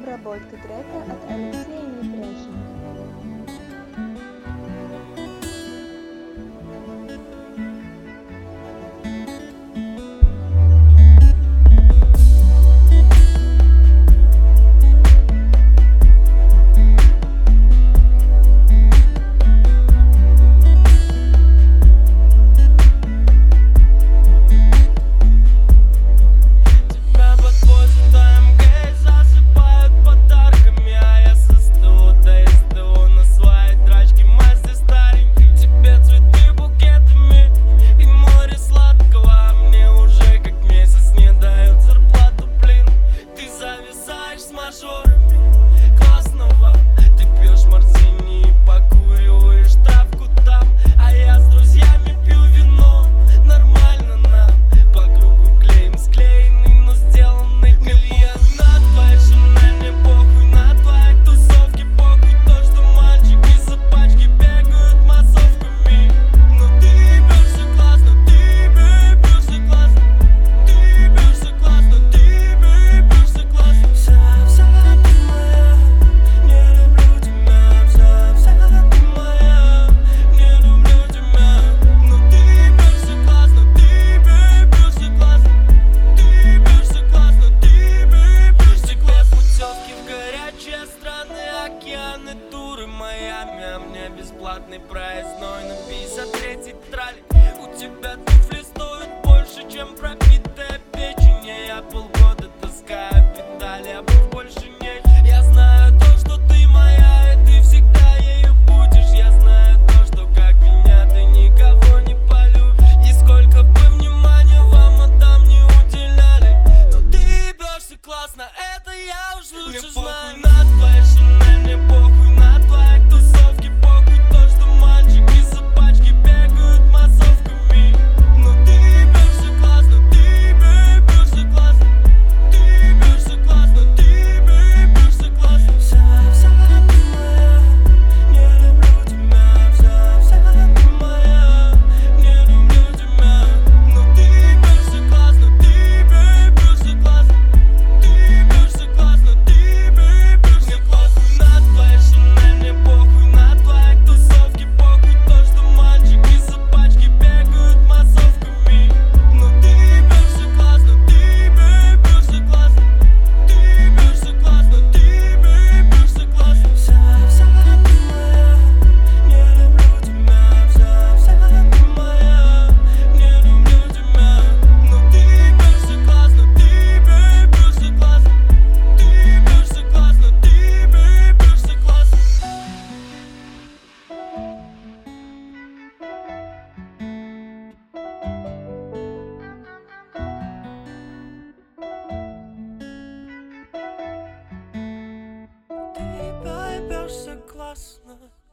Обработка трека от Алексея Непряхина. Классного, ты пьешь мартини и покуриваешь травку там, а я с друзьями пью вино. Нормально нам, по кругу клеем склеенный, но сделанный клиент. На твоей шинель мне похуй, на твоей тусовке похуй. То, что мальчики за пачки бегают массовками. Но ты бьешься классно, ты бьешься классно, ты бьешься классно, ты бьешься классно. Вся ты моя, не люблю тебя. Вся ты моя, не люблю тебя. Но ты бьешься классно, ты бьешься классно, ты бьешься классно, ты бьешься классно. Путевки в горячие страны, океаны, туры, Майами, а мне бесплатный проездной на 53-й трали. У тебя туфли стоят больше, чем пробитая печень, а я полгода таскаю педали, а больше нет. Я знаю то, что ты моя, и ты всегда ею будешь. Я знаю то, что как меня ты никого не полюбишь. И сколько бы внимания вам отдам не уделяли, но ты бьешься классно, это я уж лучше знаю. На твоей шинель мне похуй, на твоей тусовке похуй. То, что мальчики за пачки бегают массовками. Но ты бьешься классно, ты бьешься классно, ты бьешься классно, ты бьешься классно. Вся ты моя, не люблю тебя. Вся ты моя, не люблю тебя. Но ты бьешься классно, ты бьешься классно, ты бьешься классно, ты бьешься классно. На твоей шинель мне похуй, на твоей тусовке похуй. То, что мальчики за пачки бегают массовками. Но ты бьешься классно, ты бьешься классно, ты бьешься классно, ты бьешься классно. Вся ты моя, не люблю тебя. Вся ты моя, не люблю тебя. Но ты бьешься классно, ты бьешься классно, ты бьешься классно, ты бьешься классно. Ты бьешься классно.